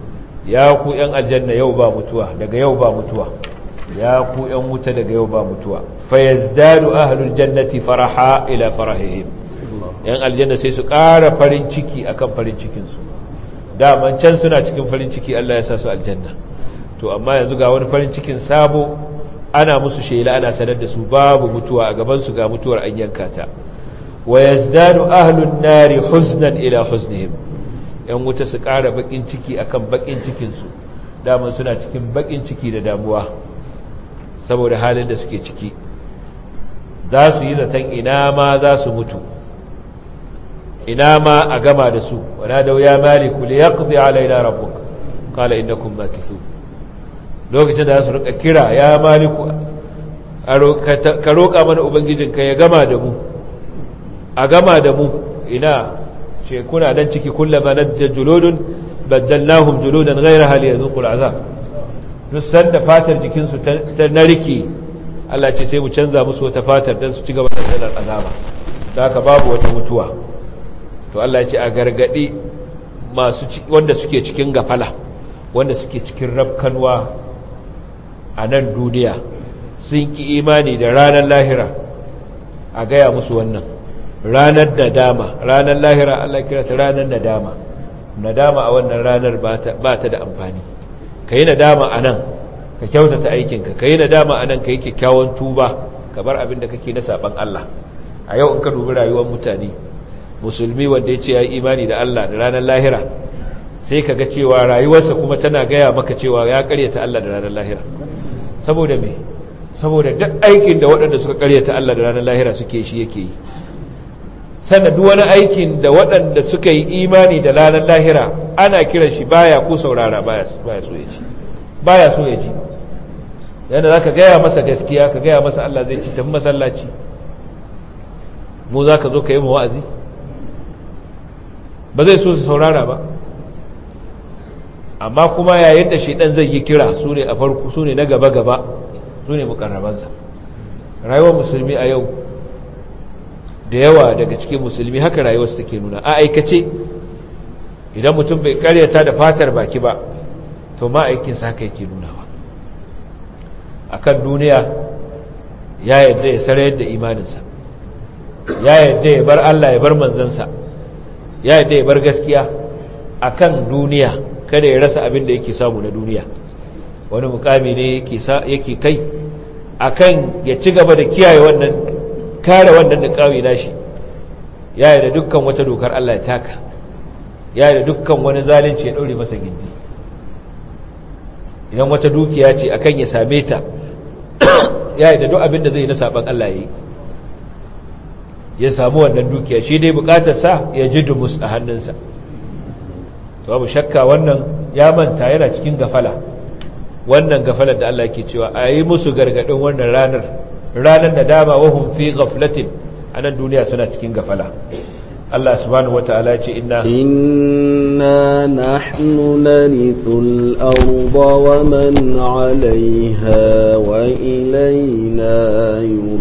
ya ku yan aljanna yau ba mutuwa daga yau ba mutuwa ya ku yan wuta daga yau ba mutuwa fayazdadu ahlul jannati faraha ila farahihim yan aljanna sai su ƙara farin ciki akan farin cikin su daman can suna cikin farin ciki Allah ya sa su aljanna to amma yanzu ga wani farin cikin sabo ana musu shela ana sanar da su babu mutuwa a gaban su ga mutuwar an yanka ta wa yazdadu ahlun nari huznan ila huznihim yan wuta su ƙara bakin ciki akan bakin cikin su daman suna cikin bakin ciki da damuwa saboda halin da suke ciki za su yi zaton ina ma za su mutu ina ma a gama da su wana da ya maliku li yaqdi alaina rabbuk qala innakum makithun lokacin da za su rika kira ya maliku ka roƙa mana ubangijinka ya gama da mu a gama da mu ina ce kuna nan ciki kullama najja juludun baddalnahum juludan ghayraha liyadhuqul azab duk sanda fatar jikinsu ta narke Allah ce sai mu canza musu wata fatar dan su ci gaba da tsanar azaba da haka babu wata mutuwa to Allah ya ce a gargadi masu wanda suke cikin gafala wanda suke cikin rafkanwa a nan duniya sun ki imani da ranar lahira a gaya musu wannan ranar nadama ranar lahira Allah kira ta ranar nadama nadama a wannan ranar ba ta da amfani ka yi nadama a nan ka kyautata aikinka ka yi nadama a nan ka yi kyakkyawan tuba ka bar abin da kake na saban Allah a yau in ka dubi rayuwar mutane musulmi wanda ya ce ya yi imani da Allah da ranar lahira sai ka ga cewa rayuwarsa kuma tana gaya maka cewa ya karyata Allah da ranar lahira saboda me saboda duk aikin da waɗanda suka karyata Allah da ranar lahira suke shi yake yi sannan duk wani aikin da waɗanda suka yi imani da ranar lahira ana kiran shi baya ko saurara baya so ya ji baya so ya ji yana za ka gaya masa gaskiya ka gaya masa Allah zai ci tafi masallaci mu za ka zo ka yi mu wa'azi ba zai so su saurara ba amma kuma yayin da shaidan zai yi kira su ne a farko su ne na gaba-gaba su ne mukarrabansa rayuwar musulmi a yau da yawa daga cikin musulmi haka rayuwarsu take nuna a aikace idan mutum bai karyata da fatar baki ba to ma aikinsa haka yake nunawa akan duniya ya yadda ya sarayar da imaninsa ya yadda ya bar Allah ya bar manzansa ya yadda ya bar gaskiya akan duniya kada ya rasa abin da yake samu na duniya wani mukami ne yake kai akan ya ci gaba da kiyaye wannan kare wannan niqabi nashi yayi da dukkan wata dokar Allah ya taka yayi da dukkan wani zalunci ya daure masa gindi idan wata dukiya ce akan ya same ta yayi da duk abin da zai na saban Allah yayi ya samu wannan dukiya shi dai bukatar sa ya ji dumus a hannunsa to babu shakka wannan ya manta yana cikin gafala wannan gafalar da Allah yake cewa ayi musu gargadin wannan ranar ranar da dama wahum fi ghaflatin anan duniya suna cikin gafala Allah subhanahu wataala ya ce inna inna nahnu narithul arda wa man 'alayha wa ilayna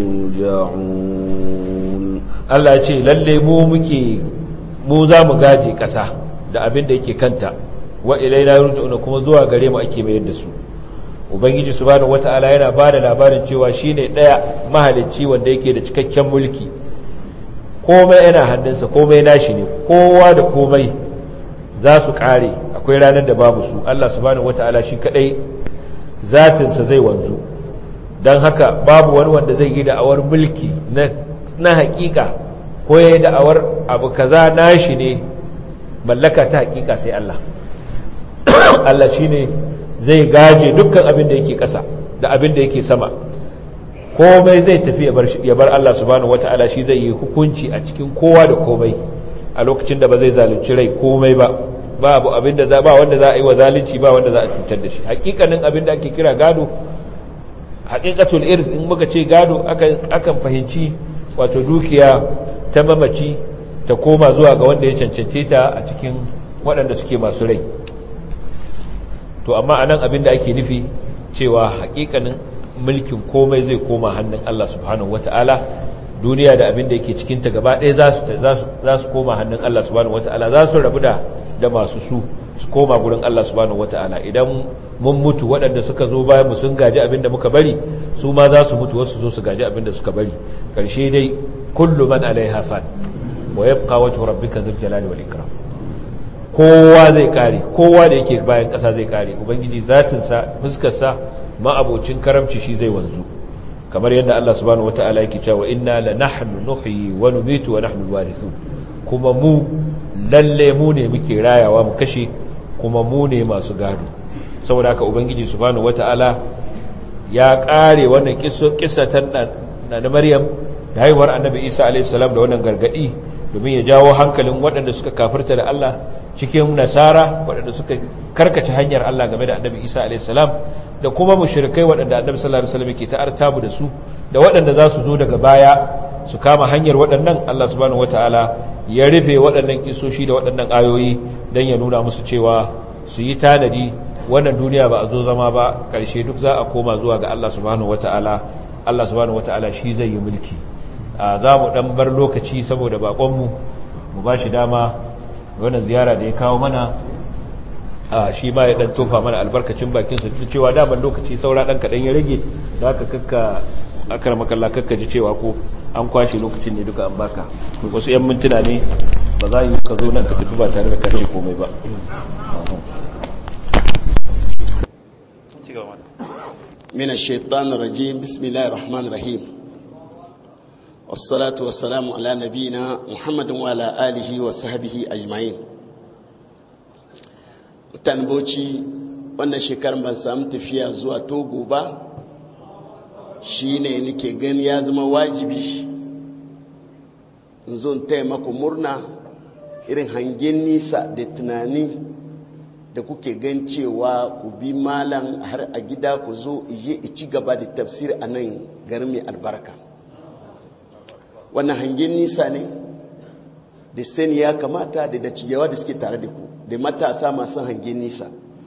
yurja'un Allah ya ce lalle mu muke mu za mu gaje kasa da abin da yake kanta wa ilayna yurja'un kuma zuwa gare mu ake mayar da su ubangiji subhanahu wataala yana bada labarin cewa shine daya mahalicci wanda yake da cikakken mulki komai yana hannunsa komai nashi ne kowa da komai za su kare akwai ranar da babu su Allah subhanahu wataala shi kadai zatinsa zai wanzu don haka babu wani wanda zai yi da'awar mulki na na hakika ko yayi da'awar abu kaza nashi ne mallaka ta hakika sai Allah Allah shine zai gaje dukkan abin da yake ƙasa da abin da yake sama komai zai tafi ya bar Allah subhanahu wata'ala shi zai yi hukunci a cikin kowa da komai a lokacin da ba zai zalunci rai komai ba babu abin da za ba wanda za a yi wa zalunci ba wanda za a cutar da shi hakikanin abin da ake kira gado haqiqatul irs in muka ce gado akan akan fahimci wato dukiya ta mamaci ta koma zuwa ga wanda ya cancance ta a cikin waɗanda suke masu rai to amma anan abin da ake nufi cewa hakikanin mulkin komai zai koma hannun Allah subhanahu wata'ala duniya da abin da yake cikinta gaba ɗaya za su koma hannun Allah subhanahu wata'ala za su rabu da da masu su su koma gurin Allah subhanahu wata'ala idan mun mutu waɗanda suka zo bayan mu sun gaji abin da muka bari su ma za su mutu wasu zo su gaji abin da suka bari karshe dai kullu man alaiha fan wa yabqa wajhu rabbika dhul jalali wal ikram kowa zai kare kowa da yake bayan ƙasa zai kare ubangiji zatinsa fuskarsa ma'abocin karamci shi zai wanzu kamar yadda Allah subhanahu wata'ala yake cewa inna la nahnu nuhyi wa numitu wa nahnu alwarithun kuma mu lalle mu ne muke rayawa mu kashe kuma mu ne masu gado saboda haka ubangiji subhanahu wata'ala ya kare wannan kissa ta na Maryam da haihuwar Annabi Isa alayhi salam da wannan gargadi domin ya jawo hankalin waɗanda suka kafirta da Allah cikin nasara waɗanda suka karkace hanyar Allah game da Annabi Isa alayhi salam da kuma mushrikai waɗanda Annabi sallallahu alaihi wasallam yake ta'artabu da su da waɗanda za su zo daga baya su kama hanyar waɗannan, Allah subhanahu wataala ya rufe waɗannan kisoshi da waɗannan ayoyi don ya nuna musu cewa su yi tanadi, wannan duniya ba a zo zama ba, ƙarshe duk za a koma zuwa ga Allah subhanahu wataala. Allah subhanahu wataala shi zai yi mulki. Za mu ɗan bar lokaci saboda baƙonmu mu ba shi dama wannan ziyara da ya kawo mana, shi ma ya ɗan tofa mana albarkacin bakinsa, duk cewa daman lokaci saura ɗan kaɗan ya rage, da aka kakka akar makalla kakka ji cewa ko an kwashe lokacin ne duka an baka wasu 'yan mintuna ne, ba za yi ka zo nan ka tafi ba tare da kashe komai ba. من الشيطان الرجيم بسم الله الرحمن الرحيم والصلاة والسلام على نبينا محمد وعلى آله وصحبه أجمعين. mutane Bauchi wannan shekarar ban samu tafiya zuwa Togo ba, shine nake gani ya zama wajibi in zo in taya maku murna irin hangen nisa da tunani da kuke gan cewa ku bi malam har a gida ku zo ije ci gaba da tafsir a nan garin mai albarka. Wannan hangen nisa ne da sani ya kamata da da cigewa da suke tare da ku da matasa masu hangen nisa.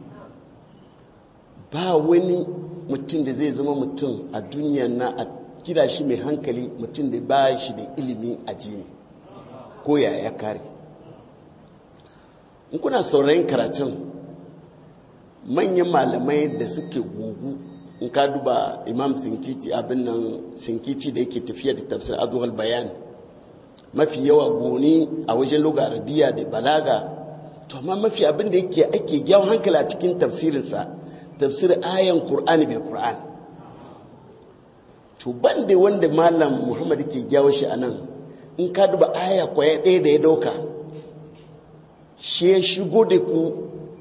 Ba wani mutum da zai zama mutum a duniya na a kira shi mai hankali mutum da ba shi da ilimin addini ko ya ya kare. In kuna saurayin karatun manyan malamai da suke gugu, in ka duba imam sinkiti abin nan sinkiti da yake tafiya da tafsir adwal bayan, mafi yawa goni a wajen lugha arabiya da balaga, to amma mafi abin da yake ake gyawo hankali a cikin tafsirinsa tafsir ayan qur'ani bil qur'an. To bande wanda malam muhammad ke gyawo shi anan, in ka duba aya kwaya ɗaya da ya dauka shi ya shigo da ku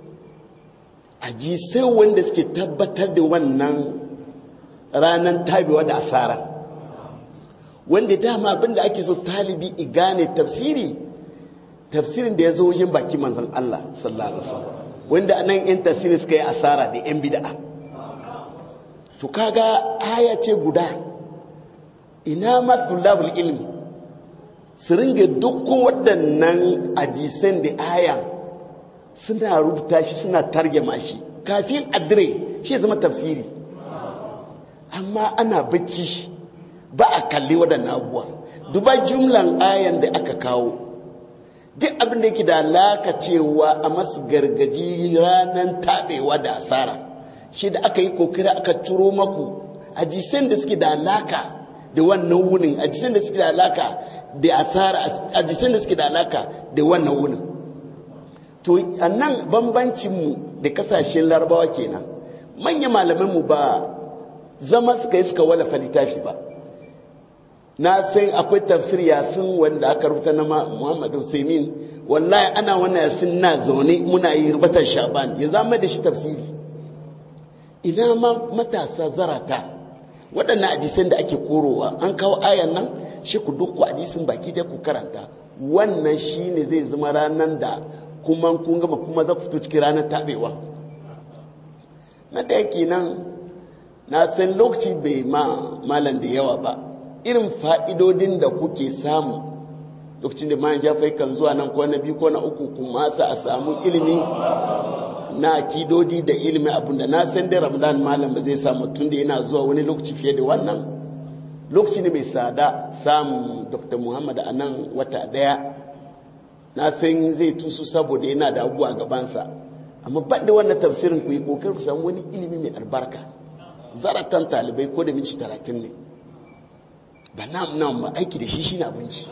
sai wanda suke tabbatar da wannan ranar tabewa da asara, wanda dama abinda ake so talibi igane tafsiri tafsirin da ya zo wajen baki manzon Allah sallallahu alaihi wasallam, wanda anan yan tafsiri suka yi asara da yan bid'a. To kaga aya ce guda, ina ma tulabul ilmi su ringa duk waɗannan ajisan da aya suna rubuta shi suna targema shi kafin adire shi zama tafsiri. Amma ana bacci ba a kalli waɗannan abubuwa. Duba jumlan ayan da aka kawo, duk abin da yake da alaka cewa a masu gargaji ranar taɓewa da asara, shi da aka yi kokari aka turo maku ajisan da suke da alaka da wannan wunin, ajisan da suke da alaka da asara, ajisan da suke da alaka da wannan wunin. To annan bambancinmu da kasashen larabawa kenan, manyan malamanmu ba zama suka yi suka wallafa littafi ba. Na san akwai tafsir yasin wanda aka rubuta na Muhammad Usaimin, wallahi ana wannan yasin na zaune muna yi rubutar Shaban ya zama da shi tafsiri. Ina ma matasa zarata waɗannan hadisan da ake korowa, an kawo ayan nan shi ku duk hadisin baki da ku karanta, wannan shine zai zama ranar da kuma kun gama kuma za ku fito cikin ranar tabewa. Na da yake nan na san lokaci bai ma malam da yawa ba, irin fa'idodin da kuke samu lokacin da mayan jafai kan zuwa nan ko na biyu ko na uku kuma sa a samu ilimi na akidodi da ilimi abinda na san da ramadan malam ba zai samu tun da yana zuwa wani lokaci fiye da wannan lokaci ne mai tsada samun dr muhammad a nan wata daya. Na san zai tusu saboda yana da abubuwa gabansa, amma ban da wannan tafsirin ku yi kokar ku samu wani ilimi mai albarka. Zaratan talibai ko da minci talatin ne ba nam nam ba, aiki da shi shi na abinci.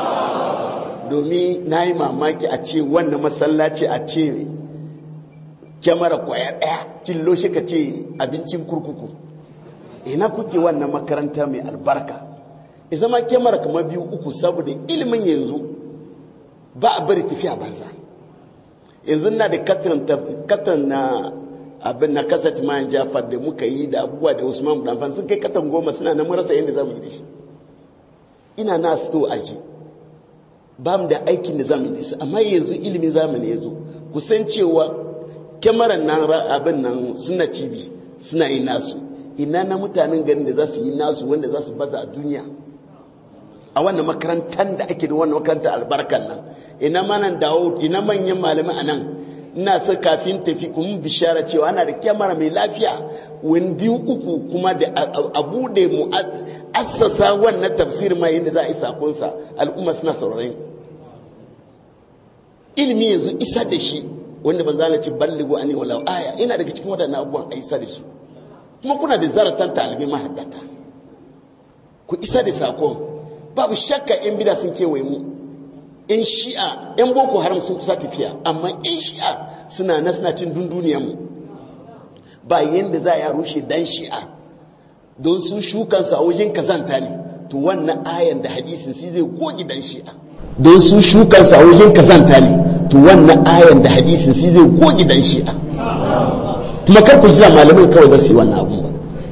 Domin na yi mamaki a ce wannan masallaci a ce kyamara kwaya ɗaya tillo shi ka ce abincin kurkuku. Ina kuke wannan makaranta mai albarka, izama kyamara kamar biyu uku, saboda ilimin yanzu ba a bari tafiya banza. Yanzu na da katan na abin na kasat mayan jafar da muka yi da abubuwa da usman bulamfan sun kai katan goma, suna na murasa yadda za mu yi da shi. Ina na sto aji ba mu da aikin da za mu yi da shi, amma yanzu ilimin zamani ya zo kusan cewa kyamaran nan abin nan suna tv suna yi nasu, ina na mutanen garin da za su yi nasu wanda za su baza a duniya. a wannan makarantar da ake da wannan makarantar albarkan nan, ina manan dawo ina manyan malamai a nan, ina sa kafin tafi kuma bishara cewa ana da kyamara mai lafiya wani biyu uku kuma da abu da mu assasa wannan tafsir ma yadda za a yi sakonsa al'umma suna sauraron ilimi yanzu isa da shi wanda ban zana ci balligo ani wala aya ina daga cikin wadannan abubuwan a isa da su kuma kuna da zaratan talibai mahaddata ku isa da sakon babu shakka yan bida sun kewaye mu yan shi'a yan boko haram sun kusa tafiya amma yan shi'a suna na suna cin dunduniyar mu ba yanda za a rushe dan shi'a don su shukansu a wajen kazanta ne to wannan ayan da hadisin sai zai goge dan shi'a don su shukansu a wajen kazanta ne to wannan ayan da hadisin sai zai goge dan shi'a kuma kar ku jira malamin kawai za su yi wannan abun ba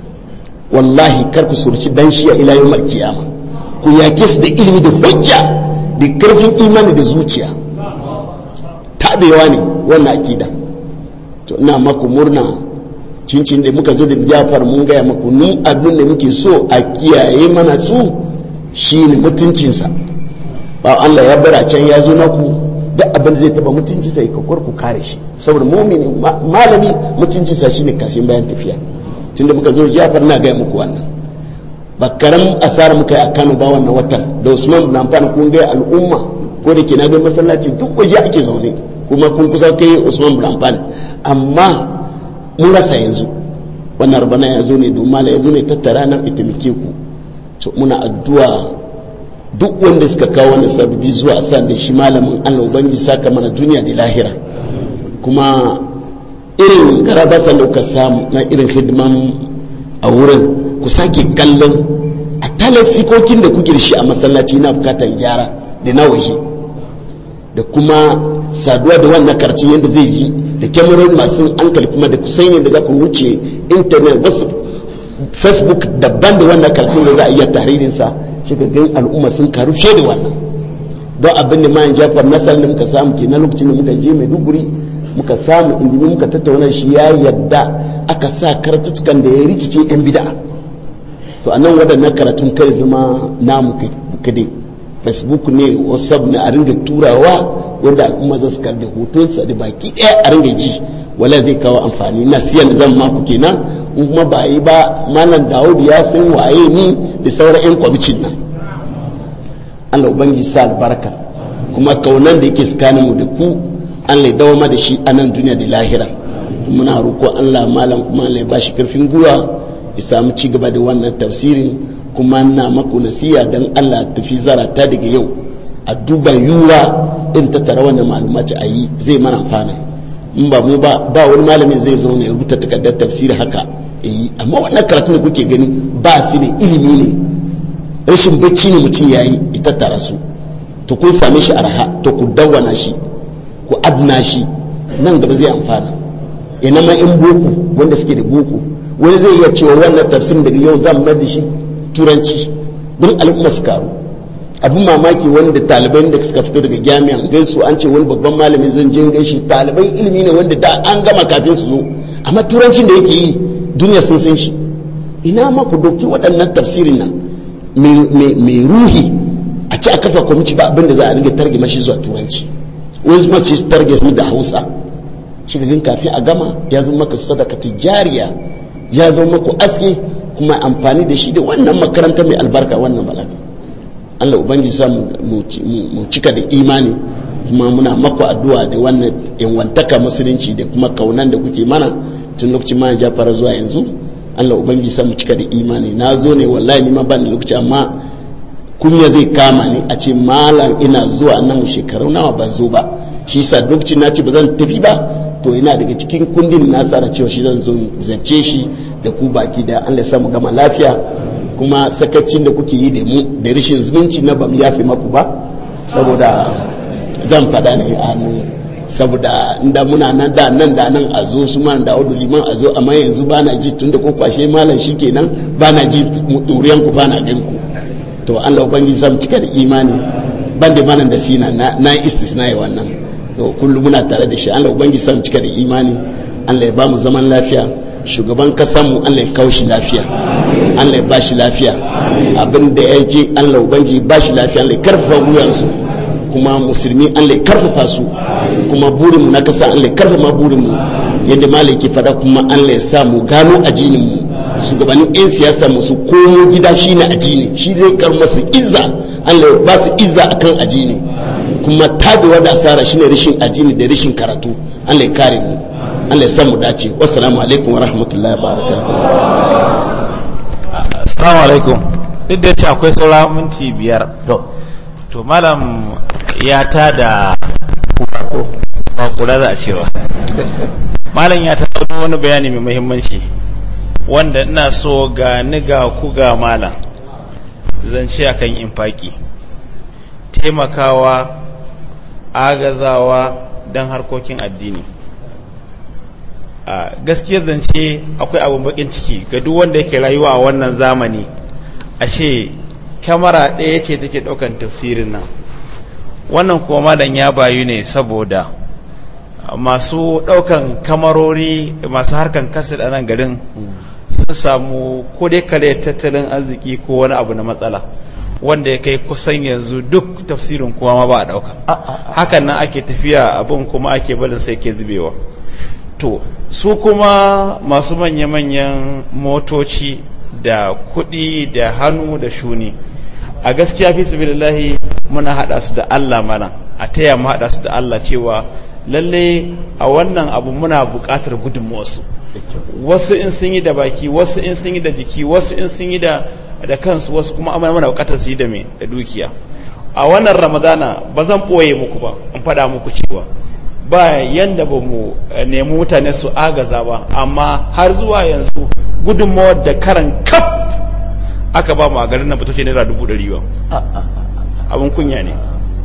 wallahi kar ku surci dan shi'a ila yawmal qiyama ku yake su da ilimi da hujja da karfin imani da zuciya tabewa ne wannan akida to ina maku murna cincin da muka zo da Jafar mun gaya maku nun abin da muke so a kiyaye mana su shine mutuncinsa ba Allah ya bara can ya zo naku duk abin da zai taba mutunci sai ka ku kare shi saboda mu'mini malami mutuncinsa shine kashin bayan tafiya tunda muka zo Jafar na gaya muku wannan bakaran asara muka yi a Kano ba wannan watan da Usman bin Affan kun ga al'umma ko da ke na ga masallaci duk waje ake zaune kuma kun kusa kai Usman bin Affan amma mun rasa yanzu wannan rabana ya zo ne domin ya zo ne tattara nan ita muke ku to muna addu'a duk wanda suka kawo wannan sababi zuwa san da shi malamin Allah ubangi saka mana duniya da lahira kuma irin garabasan da kuka samu na irin hidiman a wurin ku sake kallon a talasfikokin da kuke da shi a masallaci na bukatan gyara da na waje da kuma saduwa da wannan karatun yadda zai yi da kyamarar masu hankali kuma da kusan yadda za ku wuce intanet wasu facebook daban da wannan karatun da za a iya tarihinsa shigaggen al'umma sun karu fiye da wannan don abin da mayan jafar nasar da muka samu ke na lokacin da muka je maiduguri muka samu inda muka tattauna shi ya yadda aka sa karatutukan da ya rikice yan bida'a to anan waɗannan karatun kai zama namu kadai facebook ne whatsapp ne a ringa turawa wanda al'umma za su karbi hotonsa da baki ɗaya a ringa ji wala zai kawo amfani na siyan da zan maku kenan in kuma ba yi ba malam dawud ya san waye ni da sauran yan kwamicin nan Allah ubangi sa albarka kuma kaunan da yake tsakanin mu da ku Allah ya dawo da shi a nan duniya da lahira muna roƙo Allah malam kuma Allah ya bashi karfin gwiwa ya samu ci gaba da wannan tafsirin kuma na maku nasiya don Allah tafi zarata daga yau a duba yura in ta tara wannan malumaci a yi zai mana amfana in ba mu ba ba wani malami zai zauna ya rubuta takardar tafsiri haka yi amma wannan karatun da kuke gani ba su ne ilimi ne rashin bacci ne mutum ya yi ita tara su to kun same shi arha to ku dawwana shi ku adna shi nan gaba zai amfana ina ma in boko wanda suke da boko wani zai iya cewa wannan tafsirin daga yau zan bar da shi turanci don al'umma su karu abin mamaki wanda talibai da suka fito daga jami'an gaisu an ce wani babban malamin zan je gaishe talibai ilimi ne wanda da an gama kafin su zo amma turancin da yake yi duniya sun san shi ina ma ku doki waɗannan tafsirin nan mai ruhi a ci a kafa kwamiti ba abin da za a ringa targe mashi zuwa turanci wani zuma ce targe su da hausa shigagin kafin a gama ya zama maka sadaka tijariya ya zama maku aske kuma amfani da shi da wannan makaranta mai albarka wannan balaga Allah ubangiji sa mu cika da imani kuma muna maku addu'a da wannan yanwantaka musulunci da kuma kaunan da kuke mana tun lokacin ma ya fara zuwa yanzu Allah ubangiji sa mu cika da imani na zo ne wallahi ni ma ban da lokaci amma kunya zai kama ni a ce malam ina zuwa nan shekaru nawa ban zo ba shi sa lokacin na ce ba zan tafi ba to ina daga cikin kundin na tsara cewa shi zan zo zance shi da ku baki da Allah ya samu gama lafiya kuma sakacin da kuke yi da mu da rashin zumunci na bamu yafi maku ba saboda zan fada ne a nan saboda inda muna nan da nan da nan a zo su man da audu liman a zo amma yanzu ba na ji tunda kun kwashe malam shikenan ba na ji duriyan ku ba na gan ku to Allah ubangiji zan cika da imani ban da manan da sina na na istisna wannan to kullum muna tare da shi Allah ubangiji zan cika da imani Allah ya ba mu zaman lafiya shugaban kasanmu Allah ya kawo shi lafiya, Allah ya ba shi lafiya, abin da ya je Allah ubangi ba shi lafiya, Allah ya karfafa wuyansu, kuma musulmi Allah ya karfafa su, kuma burinmu na kasa Allah ya karfafa burinmu yadda malaki fada, kuma Allah ya sa mu gano ajininmu, shugabannin 'yan siyasa mu su komo gida shine ajini, shi zai kar masu izza, Allah ya ba su izza akan ajini, kuma tabewa da asara shine rashin ajini da rashin karatu. Allah ya kare mu, Allah ya samu dace. Wassalamu alaikum wa rahmatullahi wa barakatuh. Assalamu alaikum. Duk da ce akwai saura minti biyar. To, to malam ya ta da ba kula za a cewa. Malam ya ta da wani bayani mai muhimmanci wanda ina so ga ni ga ku ga malam zance akan infaki, taimakawa, agazawa don harkokin addini. a gaskiyar zance akwai abin bakin ciki ga duk wanda yake rayuwa a wannan zamani, ashe kyamara ɗaya ce take ɗaukan tafsirin nan. Wannan kuma malam ya bayu ne saboda masu ɗaukan kamarori, masu harkan kasir a nan garin sun samu ko dai kare tattalin arziki ko wani abu na matsala wanda ya kai kusan yanzu duk tafsirin kuma ma ba a ɗauka. Hakan nan ake tafiya abin kuma ake balin sai ke zubewa. To su kuma masu manya-manyan motoci da kuɗi da hannu da shuni, a gaskiya fi sabilillahi muna haɗa su da Allah mana, a taya mu haɗa su da Allah cewa lalle a wannan abu muna buƙatar gudunmuwarsu. Wasu in sun yi da baki, wasu in sun yi da jiki, wasu in sun yi da da kansu, wasu kuma amma muna buƙatar su yi da me da dukiya. A wannan Ramadana ba zan ɓoye muku ba, in faɗa muku cewa ba yanda ba mu nemi mutane su agaza ba, amma har zuwa yanzu gudunmawar da karan kaf aka ba mu a garin nan ba take naira dubu ɗari ba. Abin kunya ne.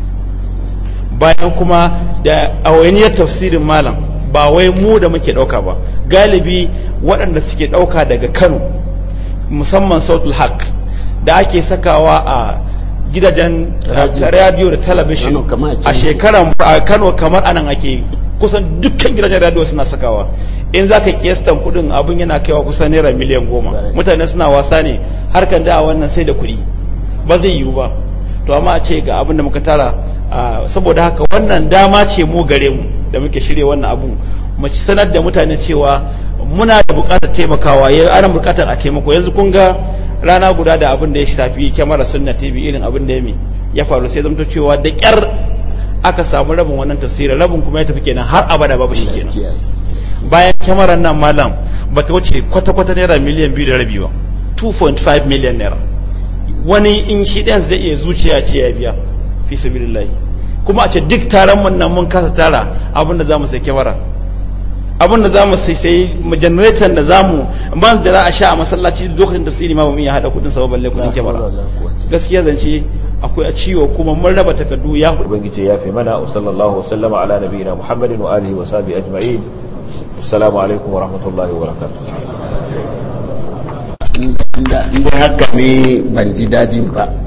Bayan kuma da awainiyar tafsirin malam ba wai mu da muke ɗauka ba, galibi waɗanda suke ɗauka daga Kano, musamman Sautul Haq da ake sakawa a gidajen radio da talabishin a shekaran a Kano, kamar anan ake kusan dukkan gidajen radio suna sakawa. In za ka kiyastan kudin abin yana kaiwa kusan naira miliyan goma. Mutane suna wasa ne, harkan da wannan sai da kuɗi ba zai yiwu ba. To amma a ce ga abin da muka tara, saboda haka wannan dama ce mu gare mu da muke shirya wannan abun, mu sanar da mutane cewa muna da buƙatar taimakawa, ya ana buƙatar a taimako. Yanzu kun ga rana guda da abin da ya shafi kyamara Sunna T V, irin abin da ya faru, sai zamto cewa da ƙyar aka samu rabin wannan tafsirin, rabin kuma ya tafi kenan har abada babu shi kenan. Bayan kyamarar nan malam ba ta wuce kwata-kwata naira miliyan biyu da rabi ba, two point five million naira. Wani in shi ɗan zai iya zuciya ce ya biya fi sabilillahi, kuma a ce duk taron mun nan mun kasa tara abin da za mu sai kyamara, abin da za mu sai sai generator da za mu man da za a sha a masallaci lokacin tafsiri ma ba mu iya haɗa kuɗin sa ba, balle kuɗin kyamara. Gaskiya zance akwai a ciwo, kuma mun raba takardu ya ubangiji ya fi mana. wa sallallahu wasallama ala nabiyina Muhammadin wa alihi wa sahbihi ajma'in. Assalamu alaikum wa rahmatullahi wa barakatuh. Inda haka ne ban ji dajin ba.